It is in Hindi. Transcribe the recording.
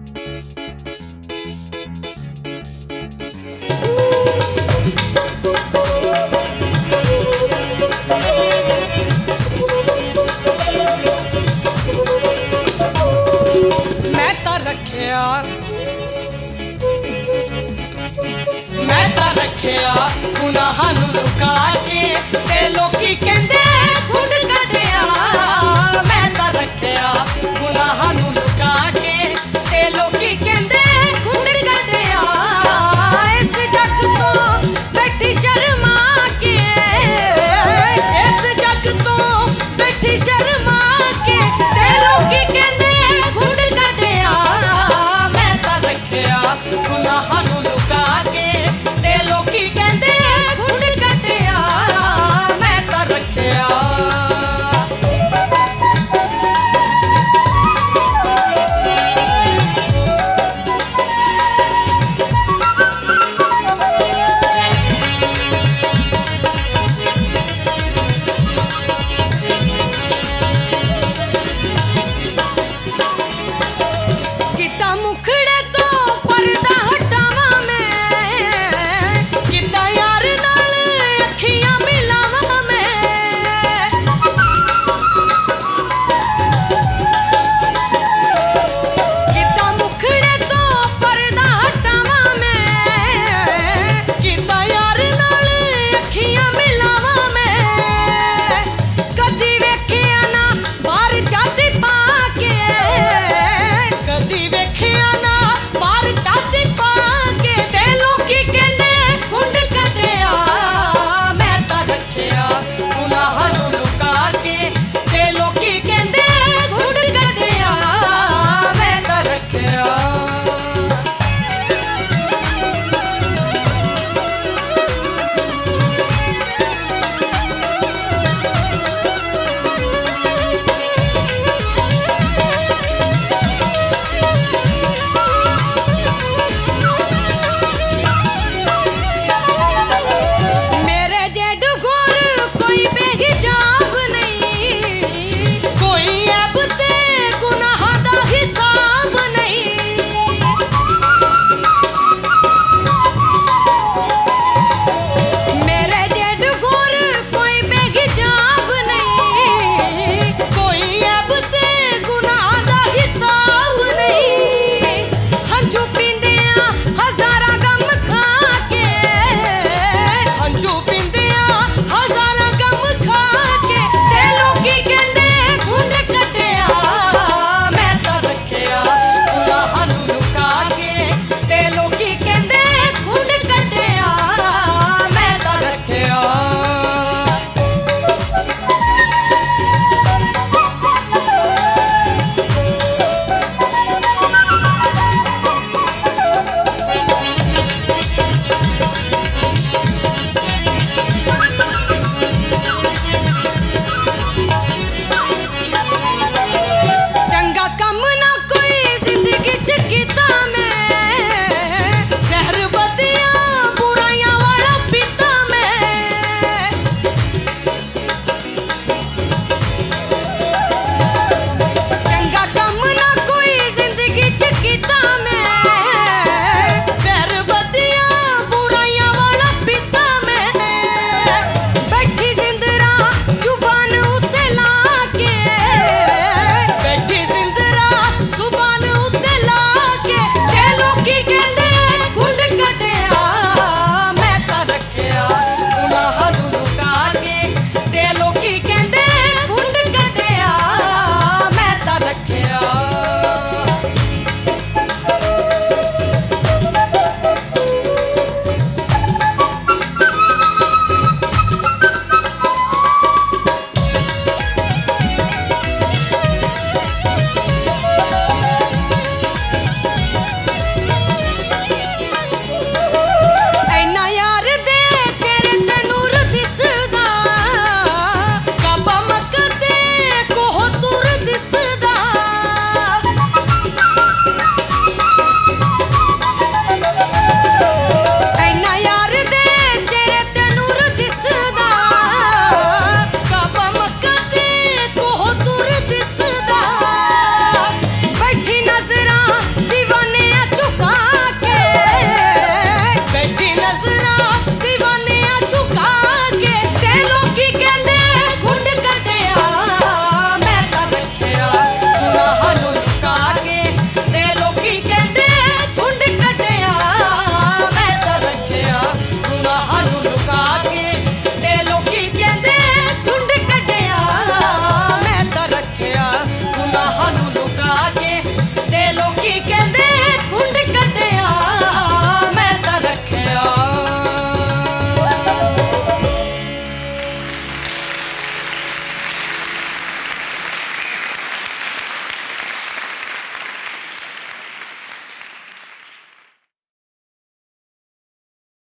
मैं तां रखिया गुनाहां नूं लुका के ते लोकी कहंदे खुद कढिया। मैं तां रखिया गुनाहां नूं लुका के ते लोकी कहंदे खुद कढिया। इस जग तो बैठी शर्मा के, इस जग तो बैठी शर्मा के ते लोकी कहंदे खुद कढिया। मैं तां रखिया गुनाहां नूं लुका के ते लोकी कहंदे खुद कढिया। मैं तां रखिया किता मुखड़े तो पर्दा हटावा मैं, किता यार नाल अखियां मिलावा मैं। किता मुखड़े तो पर्दा हटावा मैं, किता यार नाल अखियां मिलावा मैं। कदी वेखिया ना बाहर जाती पा के, कदी वेखिया ना बाहर जाती पा के ते लोकी कहंदे खुद कढिया। मैं तां रखिया गुनाहां नूं लुका के ते लोकी कहंदे खुद कढिया। मैं तां रखिया मेरे जेड गोर कोई बेहिजाब नहीं, कोई ऐब ते गुनाहां दा हिसाब नहीं। मेरे जेड गोर कोई बेहिजाब नहीं, कोई ऐब ते गुनाहां दा हिसाब नहीं। हंझू पींदे हज़ारां गम खा के, हंझू पींदे हज़ारां गम खा के ते लोकी कहंदे खुद कढिया। मैं तां रखिया गुनाहां नूं लुका के ते लोकी कहंदे खुद कढिया। मैं तां रखिया चंगा कम ना कोई जिंदगी च कीता मैं, जहर बदिया बुराइयां वाला पीता मैं। चंगा कम ना कोई जिंदगी च कीता मैं,